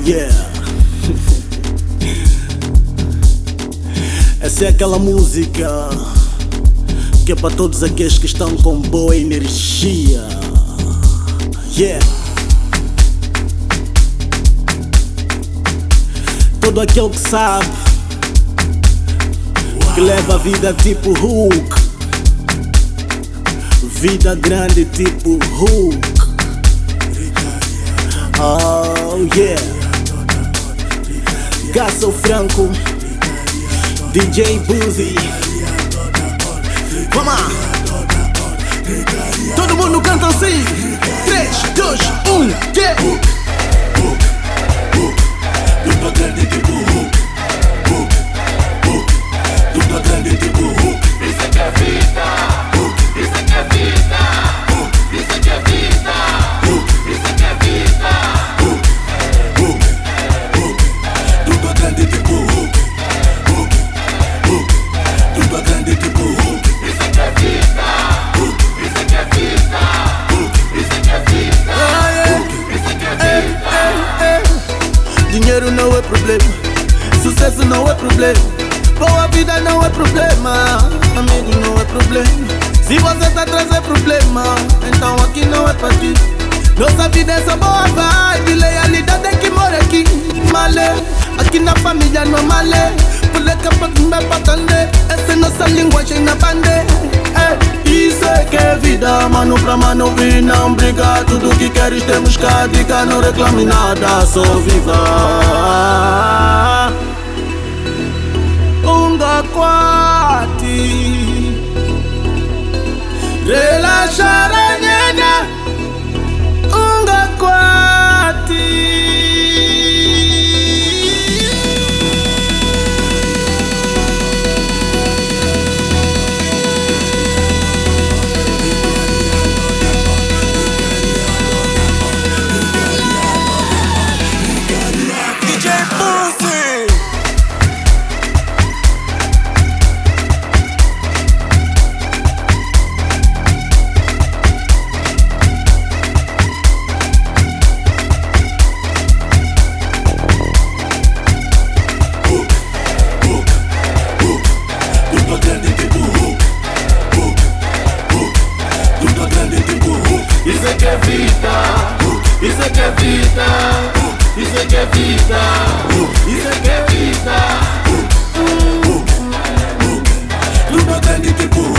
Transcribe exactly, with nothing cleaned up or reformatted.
Yeah. Essa é aquela música que é para todos aqueles que estão com boa energia. Yeah. Todo aquele que sabe que leva a vida tipo Hulk, vida grande tipo Hulk. Oh yeah. Gasso Franco, D J Buzi. Vamos lá. Todo mundo canta assim. três, dois, um, yeah. Tudo grande tipo Hulk, Hulk, Hulk. Tudo grande tipo Hulk. Isso é que é vida, Hulk. Isso é que é vida, Hulk. Isso é que é vida, Hulk. Isso é que é vida, Hulk, Hulk, Hulk. Tudo grande tipo Hulk, Hulk, Hulk. Tudo grande tipo Hulk. Isso é que é vida, Hulk. Isso é que é vida, Hulk. Isso é que é vida, Hulk. Isso é que é vida. Dinheiro não é problema, sucesso não é problema, boa vida não é problema, amigo não é problema. Se você tá atrás é problema, então aqui não é pra ti. Nossa vida é só boa vibe, lealidade é que mora aqui. Malé, aqui na família não é malé. Puleca pra comer patande, essa é nossa linguagem na bande. É, isso é que é vida, mano pra mano vir, não briga. Tudo que queres temos cá, dica, não reclame nada, só viva. Unga kwati, relaxar a nena. Unga kwati. D J Buzi. Tudo grande tipo Hulk, Hulk, Hulk. Tudo grande tipo Hulk. Isso é que é vida, Hulk. Isso é que é vida, Hulk. Isso é que é vida, Hulk. Isso é que é vida, Hulk, Hulk, Hulk. Tudo grande tipo Hulk.